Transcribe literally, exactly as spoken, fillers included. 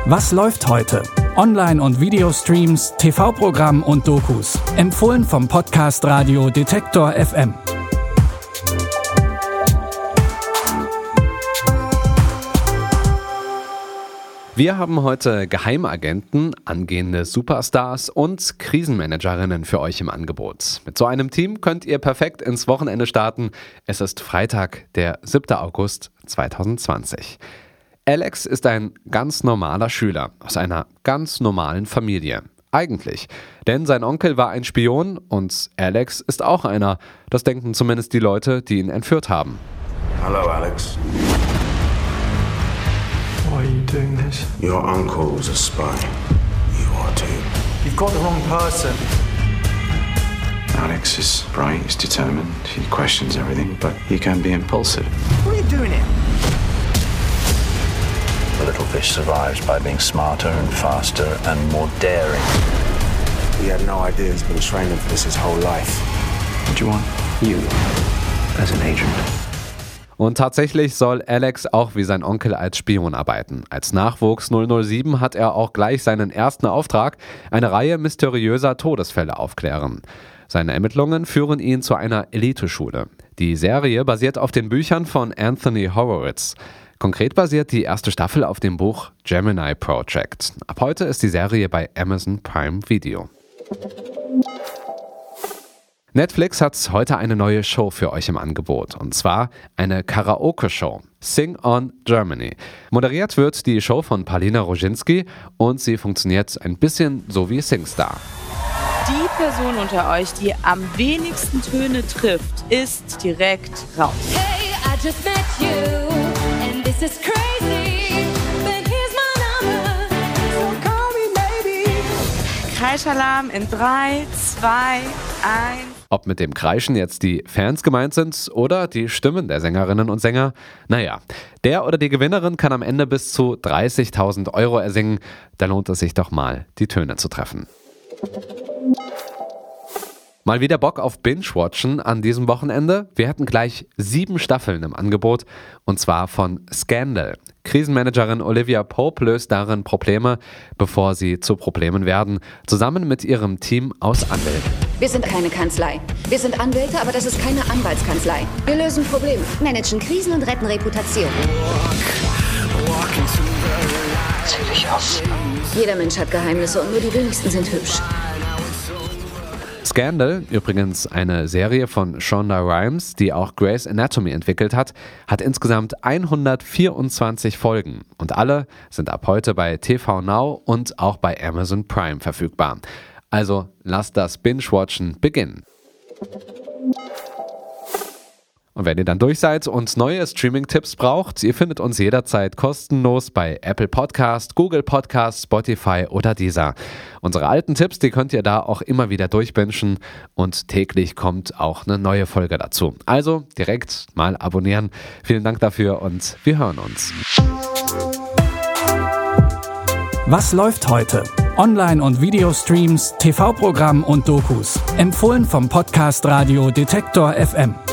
Was läuft heute? Online- und Videostreams, T V-Programm und Dokus. Empfohlen vom Podcast Radio Detektor F M. Wir haben heute Geheimagenten, angehende Superstars und Krisenmanagerinnen für euch im Angebot. Mit so einem Team könnt ihr perfekt ins Wochenende starten. Es ist Freitag, der siebter August zweitausendzwanzig. Alex ist ein ganz normaler Schüler aus einer ganz normalen Familie. Eigentlich, denn sein Onkel war ein Spion und Alex ist auch einer. Das denken zumindest die Leute, die ihn entführt haben. Hello, Alex. Why are you doing this? Your uncle was a spy. You are too. You've got the wrong person. Alex is bright, he's determined, he questions everything, but he can be impulsive. What are you doing here? The little fish survives by being smarter and faster and more daring. He had no idea he's been training for this his whole life. What do you want? You, as an agent. Und tatsächlich soll Alex auch wie sein Onkel als Spion arbeiten. Als Nachwuchs null null sieben hat er auch gleich seinen ersten Auftrag, eine Reihe mysteriöser Todesfälle aufklären. Seine Ermittlungen führen ihn zu einer Eliteschule. Die Serie basiert auf den Büchern von Anthony Horowitz. Konkret basiert die erste Staffel auf dem Buch Gemini Project. Ab heute ist die Serie bei Amazon Prime Video. Netflix hat heute eine neue Show für euch im Angebot, und zwar eine Karaoke-Show, Sing on Germany. Moderiert wird die Show von Paulina Roginski und sie funktioniert ein bisschen so wie SingStar. Die Person unter euch, die am wenigsten Töne trifft, ist direkt raus. Hey, I just met you and this is crazy, but here's my number, so call me maybe. Kreischalarm in drei, zwei, eins. Ob mit dem Kreischen jetzt die Fans gemeint sind oder die Stimmen der Sängerinnen und Sänger? Naja, der oder die Gewinnerin kann am Ende bis zu dreißigtausend Euro ersingen. Da lohnt es sich doch mal, die Töne zu treffen. Mal wieder Bock auf Binge-Watchen an diesem Wochenende? Wir hatten gleich sieben Staffeln im Angebot, und zwar von Scandal. Krisenmanagerin Olivia Pope löst darin Probleme, bevor sie zu Problemen werden, zusammen mit ihrem Team aus Anwälten. Wir sind keine Kanzlei. Wir sind Anwälte, aber das ist keine Anwaltskanzlei. Wir lösen Probleme, managen Krisen und retten Reputation. Zieh dich aus. Jeder Mensch hat Geheimnisse und nur die wenigsten sind hübsch. Scandal, übrigens eine Serie von Shonda Rhimes, die auch Grey's Anatomy entwickelt hat, hat insgesamt hundertvierundzwanzig Folgen und alle sind ab heute bei T V Now und auch bei Amazon Prime verfügbar. Also lasst das Binge-Watchen beginnen. Und wenn ihr dann durch seid und neue Streaming-Tipps braucht, ihr findet uns jederzeit kostenlos bei Apple Podcast, Google Podcast, Spotify oder Deezer. Unsere alten Tipps, die könnt ihr da auch immer wieder durchbingen und täglich kommt auch eine neue Folge dazu. Also direkt mal abonnieren. Vielen Dank dafür und wir hören uns. Was läuft heute? Online- und Videostreams, T V-Programm und Dokus. Empfohlen vom Podcast Radio Detektor F M.